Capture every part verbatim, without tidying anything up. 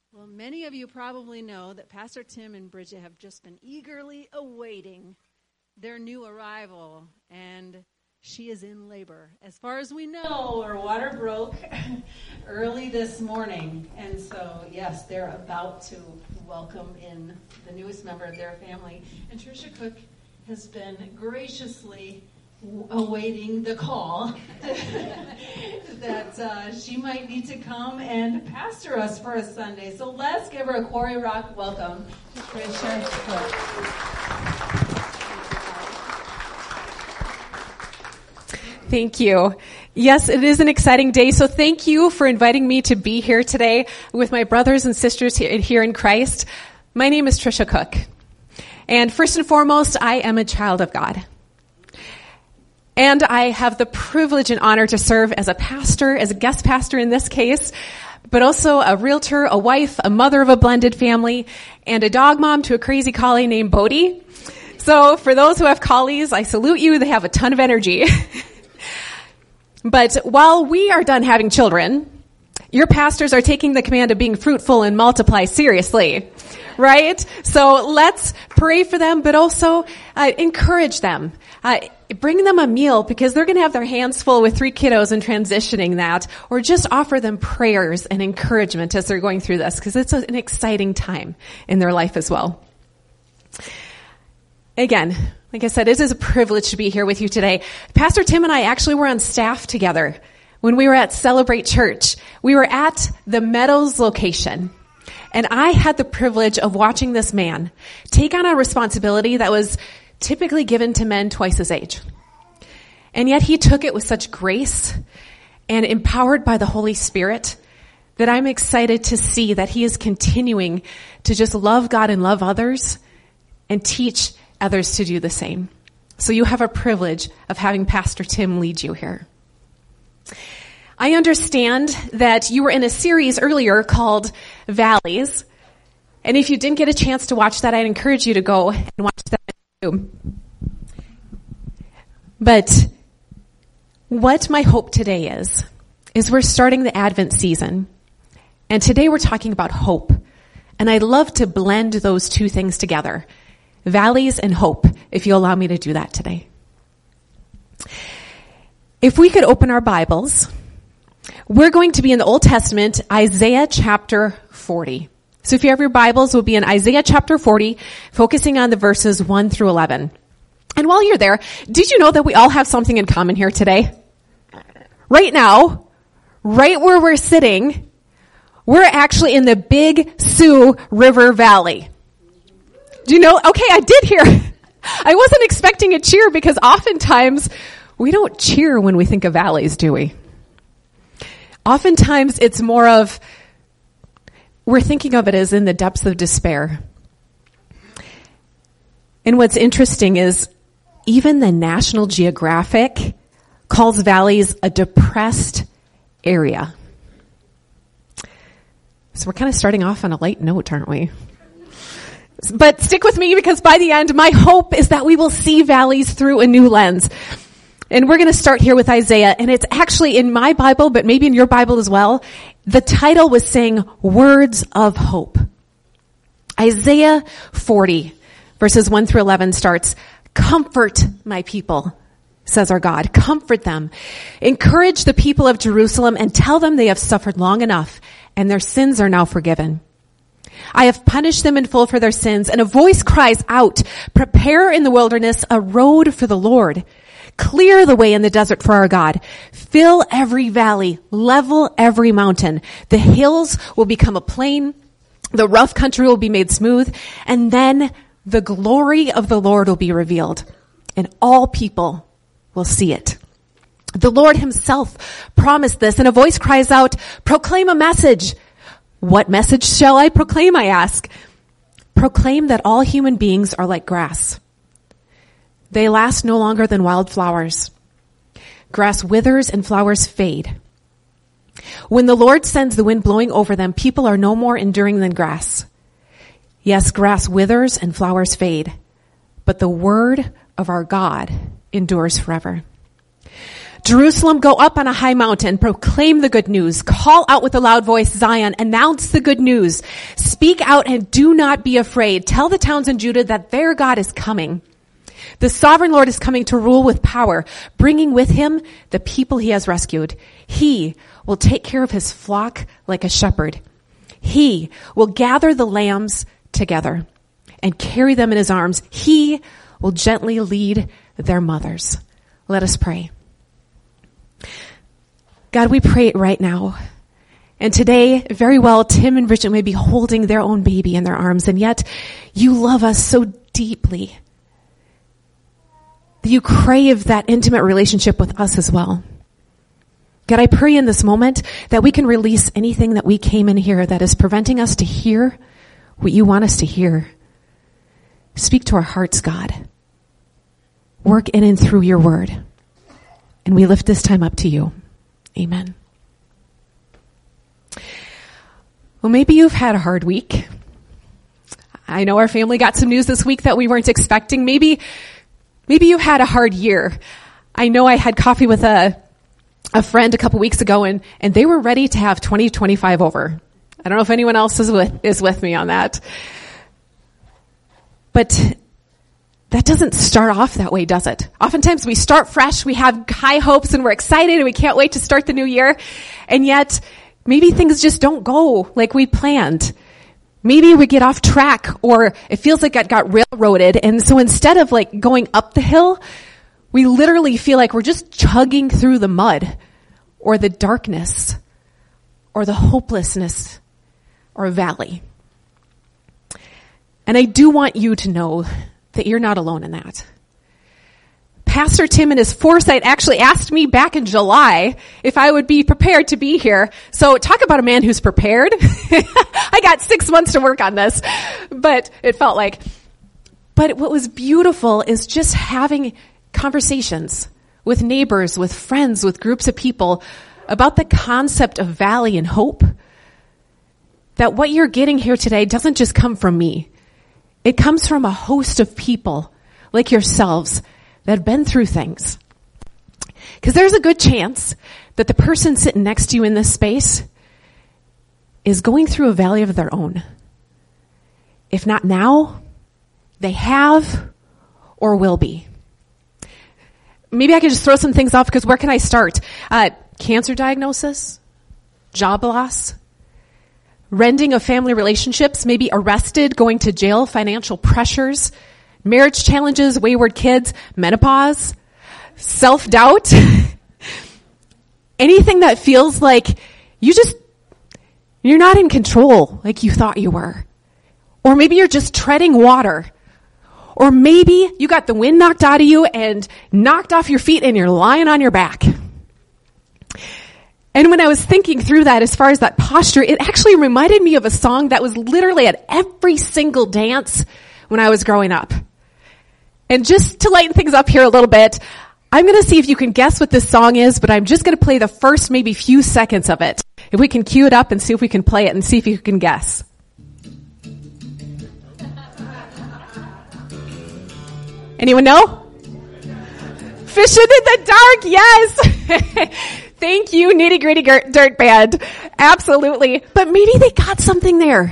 Well, many of you probably know that Pastor Tim and Bridget have just been eagerly awaiting their new arrival, and she is in labor. As far as we know, her water broke early this morning, and so, yes, they're about to welcome in the newest member of their family. And Tricia Cook has been graciously awaiting the call that uh, she might need to come and pastor us for a Sunday. So let's give her a Quarry Rock welcome to Tricia Cook. Thank you. Yes, it is an exciting day. So thank you for inviting me to be here today with my brothers and sisters here in Christ. My name is Tricia Cook. And first and foremost, I am a child of God. And I have the privilege and honor to serve as a pastor, as a guest pastor in this case, but also a realtor, a wife, a mother of a blended family, and a dog mom to a crazy collie named Bodie. So for those who have collies, I salute you. They have a ton of energy. But while we are done having children, your pastors are taking the command of being fruitful and multiply seriously, right? So let's pray for them, but also uh, encourage them. Uh, bring them a meal because they're going to have their hands full with three kiddos and transitioning that, or just offer them prayers and encouragement as they're going through this because it's an exciting time in their life as well. Again, like I said, it is a privilege to be here with you today. Pastor Tim and I actually were on staff together when we were at Celebrate Church. We were at the Meadows location, and I had the privilege of watching this man take on a responsibility that was typically given to men twice his age. And yet he took it with such grace and empowered by the Holy Spirit that I'm excited to see that he is continuing to just love God and love others and teach others to do the same. So you have a privilege of having Pastor Tim lead you here. I understand that you were in a series earlier called Valleys. And if you didn't get a chance to watch that, I'd encourage you to go and watch that too. But what my hope today is, is we're starting the Advent season. And today we're talking about hope. And I'd love to blend those two things together. Valleys and hope, if you allow me to do that today. If we could open our Bibles, we're going to be in the Old Testament, Isaiah chapter forty. So if you have your Bibles, we'll be in Isaiah chapter forty, focusing on the verses one through eleven. And while you're there, did you know that we all have something in common here today? Right now, right where we're sitting, we're actually in the Big Sioux River Valley. Do you know? Okay, I did hear. I wasn't expecting a cheer because oftentimes we don't cheer when we think of valleys, do we? Oftentimes it's more of, we're thinking of it as in the depths of despair. And what's interesting is even the National Geographic calls valleys a depressed area. So we're kind of starting off on a light note, aren't we? But stick with me because by the end, my hope is that we will see valleys through a new lens. And we're going to start here with Isaiah. And it's actually in my Bible, but maybe in your Bible as well. The title was saying words of hope. Isaiah forty verses one through eleven starts, "Comfort my people, says our God. Comfort them. Encourage the people of Jerusalem and tell them they have suffered long enough and their sins are now forgiven. I have punished them in full for their sins, and a voice cries out, prepare in the wilderness a road for the Lord. Clear the way in the desert for our God. Fill every valley, level every mountain. The hills will become a plain. The rough country will be made smooth, and then the glory of the Lord will be revealed, and all people will see it." The Lord himself promised this, and a voice cries out, proclaim a message. What message shall I proclaim, I ask? Proclaim that all human beings are like grass. They last no longer than wildflowers. Grass withers and flowers fade. When the Lord sends the wind blowing over them, people are no more enduring than grass. Yes, grass withers and flowers fade, but the word of our God endures forever. Jerusalem, go up on a high mountain, proclaim the good news, call out with a loud voice, Zion, announce the good news, speak out and do not be afraid. Tell the towns in Judah that their God is coming. The sovereign Lord is coming to rule with power, bringing with him the people he has rescued. He will take care of his flock like a shepherd. He will gather the lambs together and carry them in his arms. He will gently lead their mothers. Let us pray. God, we pray right now. And today, very well, Tim and Bridget may be holding their own baby in their arms, and yet you love us so deeply that you crave that intimate relationship with us as well. God, I pray in this moment that we can release anything that we came in here that is preventing us to hear what you want us to hear. Speak to our hearts, God. Work in and through your word. And we lift this time up to you. Amen. Well, maybe you've had a hard week. I know our family got some news this week that we weren't expecting. Maybe, maybe you had a hard year. I know I had coffee with a, a friend a couple weeks ago, and, and they were ready to have twenty twenty-five over. I don't know if anyone else is with, is with me on that. But that doesn't start off that way, does it? Oftentimes we start fresh, we have high hopes, and we're excited, and we can't wait to start the new year. And yet, maybe things just don't go like we planned. Maybe we get off track, or it feels like it got railroaded. And so instead of like going up the hill, we literally feel like we're just chugging through the mud, or the darkness, or the hopelessness, or valley. And I do want you to know that you're not alone in that. Pastor Tim in his foresight actually asked me back in July if I would be prepared to be here. So talk about a man who's prepared. I got six months to work on this, but it felt like. But what was beautiful is just having conversations with neighbors, with friends, with groups of people about the concept of valley and hope. That what you're getting here today doesn't just come from me. It comes from a host of people like yourselves that have been through things. Because there's a good chance that the person sitting next to you in this space is going through a valley of their own. If not now, they have or will be. Maybe I could just throw some things off, because where can I start? Uh, cancer diagnosis, job loss, rending of family relationships, maybe arrested, going to jail, financial pressures, marriage challenges, wayward kids, menopause, self-doubt, anything that feels like you just, you're not in control like you thought you were. Or maybe you're just treading water. Or maybe you got the wind knocked out of you and knocked off your feet and you're lying on your back. And when I was thinking through that, as far as that posture, it actually reminded me of a song that was literally at every single dance when I was growing up. And just to lighten things up here a little bit, I'm going to see if you can guess what this song is, but I'm just going to play the first maybe few seconds of it. If we can cue it up and see if we can play it and see if you can guess. Anyone know? Fishing in the dark, yes! Thank you, Nitty Gritty Dirt Band. Absolutely. But maybe they got something there.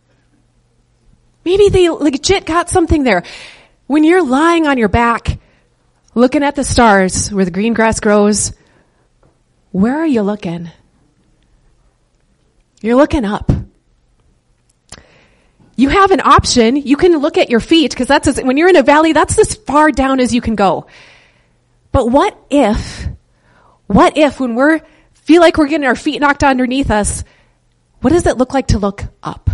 Maybe they legit got something there. When you're lying on your back, looking at the stars where the green grass grows, where are you looking? You're looking up. You have an option. You can look at your feet, because that's as, when you're in a valley, that's as far down as you can go. But what if, what if when we're feel like we're getting our feet knocked underneath us, what does it look like to look up?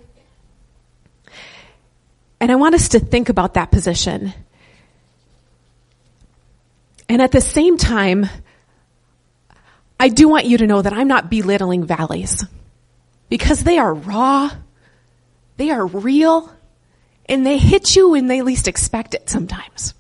And I want us to think about that position. And at the same time, I do want you to know that I'm not belittling valleys, because they are raw, they are real, and they hit you when they least expect it sometimes.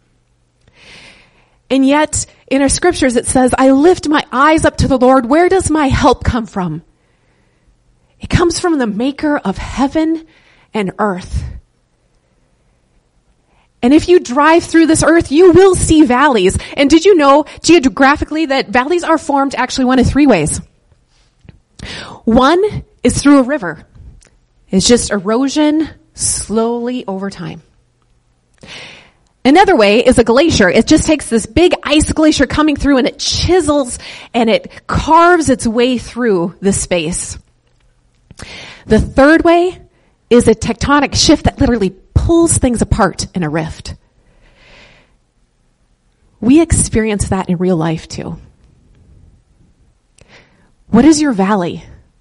And yet, in our scriptures it says, I lift my eyes up to the Lord. Where does my help come from? It comes from the maker of heaven and earth. And if you drive through this earth, you will see valleys. And did you know geographically that valleys are formed actually one of three ways? One is through a river. It's just erosion slowly over time. Another way is a glacier. It just takes this big ice glacier coming through and it chisels and it carves its way through the space. The third way is a tectonic shift that literally pulls things apart in a rift. We experience that in real life too. What is your valley?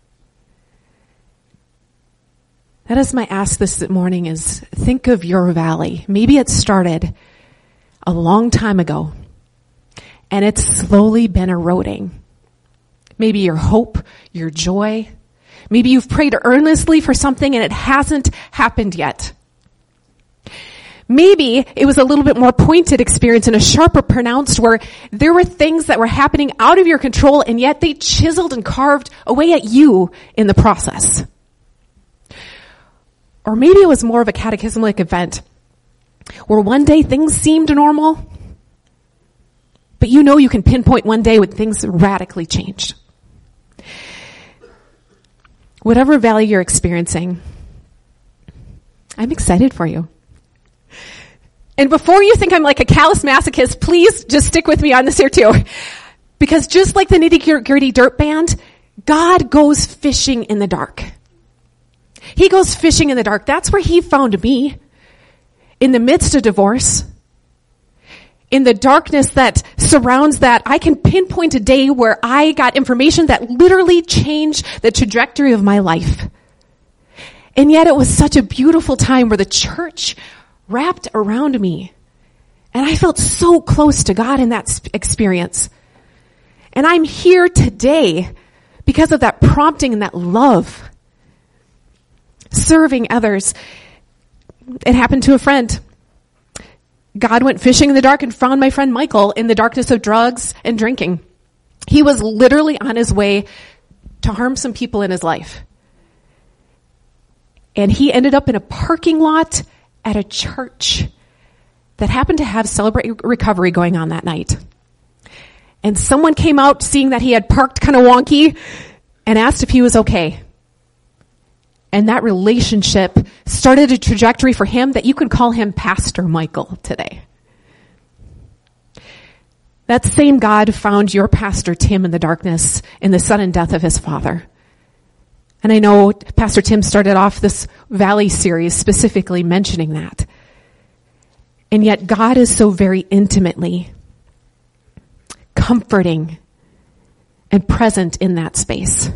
That is my ask this morning is think of your valley. Maybe it started a long time ago and it's slowly been eroding. Maybe your hope, your joy. Maybe you've prayed earnestly for something and it hasn't happened yet. Maybe it was a little bit more pointed experience and a sharper pronounced where there were things that were happening out of your control and yet they chiseled and carved away at you in the process. Or maybe it was more of a cataclysmic event where one day things seemed normal, but you know you can pinpoint one day when things radically changed. Whatever valley you're experiencing, I'm excited for you. And before you think I'm like a callous masochist, please just stick with me on this here too. Because just like the nitty-gritty dirt band, God goes fishing in the dark. He goes fishing in the dark. That's where he found me. In the midst of divorce. In the darkness that surrounds that, I can pinpoint a day where I got information that literally changed the trajectory of my life. And yet it was such a beautiful time where the church wrapped around me. And I felt so close to God in that experience. And I'm here today because of that prompting and that love. Serving others. It happened to a friend. God went fishing in the dark and found my friend Michael in the darkness of drugs and drinking. He was literally on his way to harm some people in his life. And he ended up in a parking lot at a church that happened to have Celebrate Recovery going on that night. And someone came out seeing that he had parked kind of wonky and asked if he was okay. And that relationship started a trajectory for him that you can call him Pastor Michael today. That same God found your pastor Tim in the darkness in the sudden death of his father. And I know Pastor Tim started off this Valley series specifically mentioning that. And yet God is so very intimately comforting and present in that space.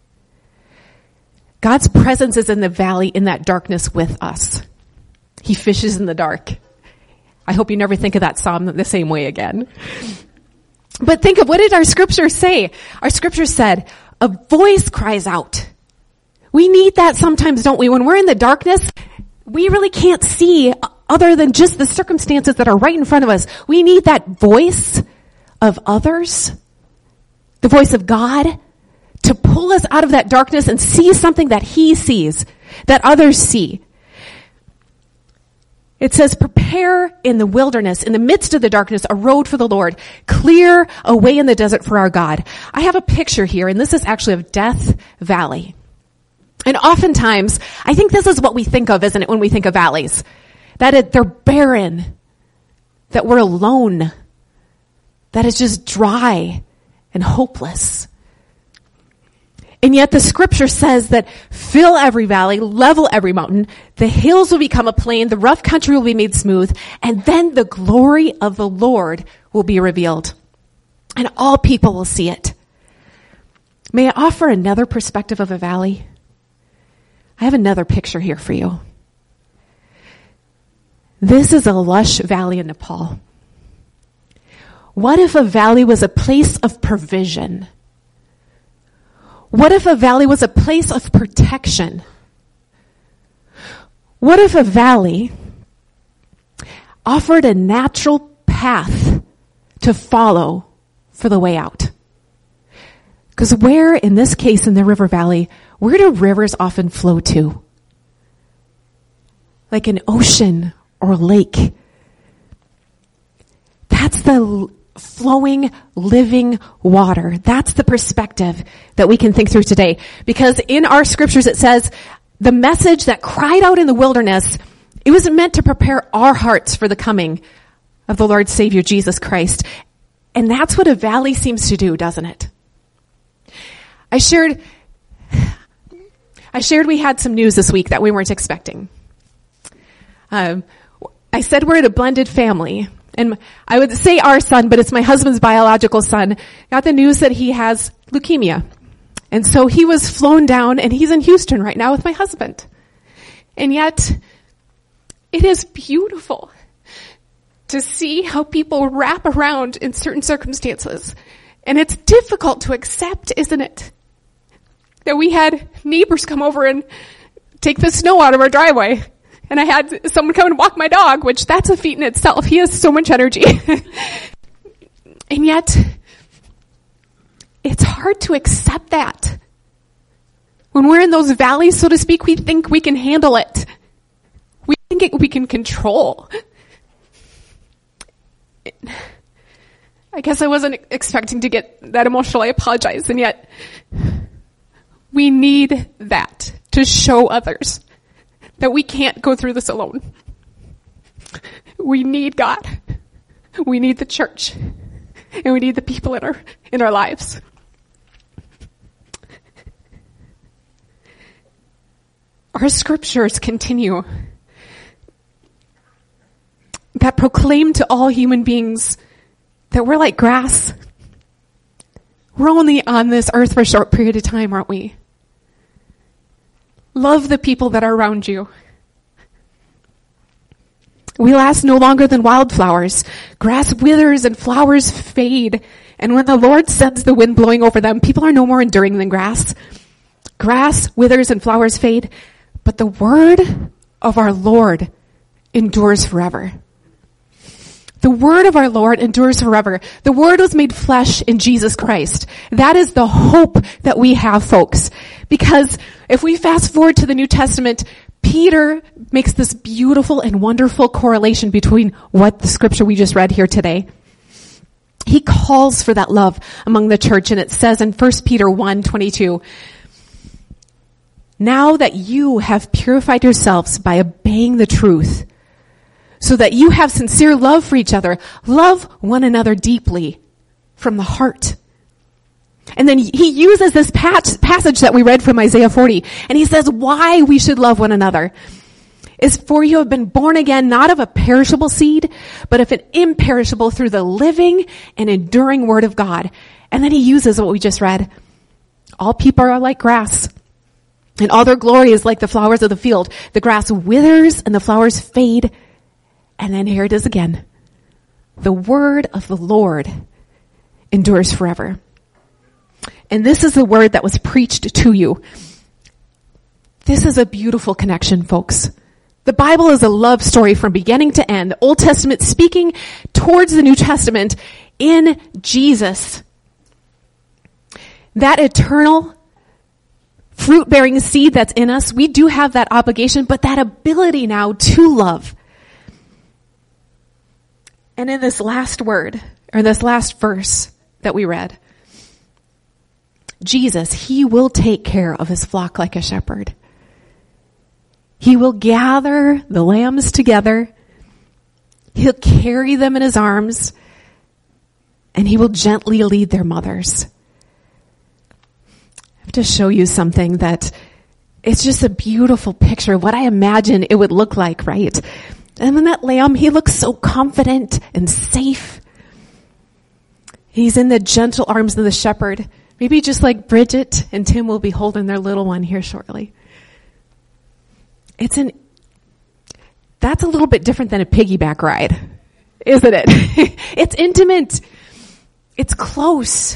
God's presence is in the valley, in that darkness with us. He fishes in the dark. I hope you never think of that psalm the same way again. But think of, what did our scripture say? Our scripture said, a voice cries out. We need that sometimes, don't we? When we're in the darkness, we really can't see other than just the circumstances that are right in front of us. We need that voice of others, the voice of God, to pull us out of that darkness and see something that he sees, that others see. It says, prepare in the wilderness, in the midst of the darkness, a road for the Lord. Clear a way in the desert for our God. I have a picture here, and this is actually of Death Valley. And oftentimes, I think this is what we think of, isn't it, when we think of valleys? That it, they're barren, that we're alone, that it's just dry and hopeless. And yet the scripture says that fill every valley, level every mountain, the hills will become a plain, the rough country will be made smooth, and then the glory of the Lord will be revealed. And all people will see it. May I offer another perspective of a valley? I have another picture here for you. This is a lush valley in Nepal. What if a valley was a place of provision? What if a valley was a place of protection? What if a valley offered a natural path to follow for the way out? Because where, in this case, in the river valley, where do rivers often flow to? Like an ocean or a lake the l- flowing, living water. That's the perspective that we can think through today. Because in our scriptures it says, the message that cried out in the wilderness, it was meant to prepare our hearts for the coming of the Lord Savior Jesus Christ. And that's what a valley seems to do, doesn't it? I shared, I shared we had some news this week that we weren't expecting. Um, I said we're at a blended family. And I would say our son, but it's my husband's biological son, got the news that he has leukemia. And so he was flown down, and he's in Houston right now with my husband. And yet, it is beautiful to see how people wrap around in certain circumstances. And it's difficult to accept, isn't it? That we had neighbors come over and take the snow out of our driveway. And I had someone come and walk my dog, which that's a feat in itself. He has so much energy. And yet, it's hard to accept that. When we're in those valleys, so to speak, we think we can handle it. We think it, we can control. I guess I wasn't expecting to get that emotional. I apologize. And yet, we need that to show others that we can't go through this alone. We need God. We need the church. And we need the people in our, in our lives. Our scriptures continue that proclaim to all human beings that we're like grass. We're only on this earth for a short period of time, aren't we? Love the people that are around you. We last no longer than wildflowers. Grass withers and flowers fade. And when the Lord sends the wind blowing over them, people are no more enduring than grass. Grass withers and flowers fade, but the word of our Lord endures forever. The word of our Lord endures forever. The word was made flesh in Jesus Christ. That is the hope that we have, folks. Because if we fast forward to the New Testament, Peter makes this beautiful and wonderful correlation between what the scripture we just read here today. He calls for that love among the church, and it says in First Peter one twenty-two, now that you have purified yourselves by obeying the truth, so that you have sincere love for each other, love one another deeply from the heart. And then he uses this passage that we read from Isaiah forty, and he says why we should love one another is for you have been born again, not of a perishable seed, but of an imperishable through the living and enduring word of God. And then he uses what we just read. All people are like grass, and all their glory is like the flowers of the field. The grass withers and the flowers fade. And then here it is again. The word of the Lord endures forever. And this is the word that was preached to you. This is a beautiful connection, folks. The Bible is a love story from beginning to end. The Old Testament speaking towards the New Testament in Jesus. That eternal fruit-bearing seed that's in us, we do have that obligation, but that ability now to love. And in this last word, or this last verse that we read, Jesus, he will take care of his flock like a shepherd. He will gather the lambs together. He'll carry them in his arms, and he will gently lead their mothers. I have to show you something that it's just a beautiful picture of what I imagine it would look like, right? And when that lamb, he looks so confident and safe. He's in the gentle arms of the shepherd. Maybe just like Bridget and Tim will be holding their little one here shortly. It's an, that's a little bit different than a piggyback ride, isn't it? It's intimate. It's close.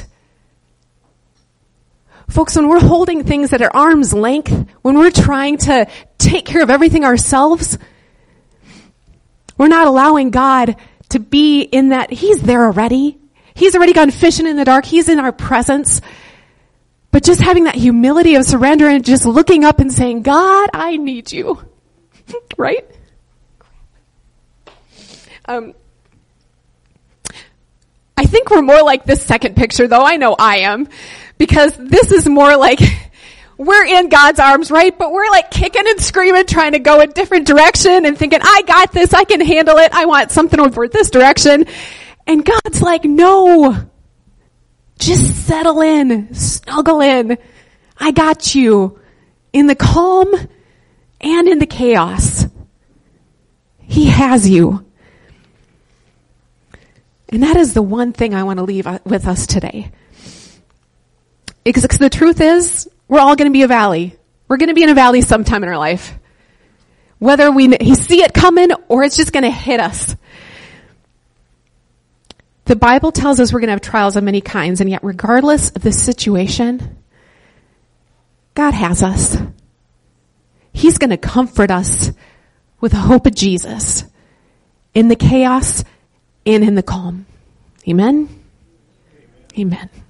Folks, when we're holding things at our arm's length, when we're trying to take care of everything ourselves, we're not allowing God to be in that. He's there already. He's already gone fishing in the dark. He's in our presence. But just having that humility of surrender and just looking up and saying, God, I need you. Right? Um, think we're more like this second picture, though. I know I am. Because this is more like we're in God's arms, right? But we're like kicking and screaming, trying to go a different direction and thinking, I got this. I can handle it. I want something over this direction. And God's like, no. Just settle in. Snuggle in. I got you. In the calm and in the chaos. He has you. And that is the one thing I want to leave with us today. Because the truth is, we're all going to be a valley. We're going to be in a valley sometime in our life. Whether we see it coming or it's just going to hit us. The Bible tells us we're going to have trials of many kinds, and yet regardless of the situation, God has us. He's going to comfort us with the hope of Jesus in the chaos and in the calm. Amen? Amen. Amen.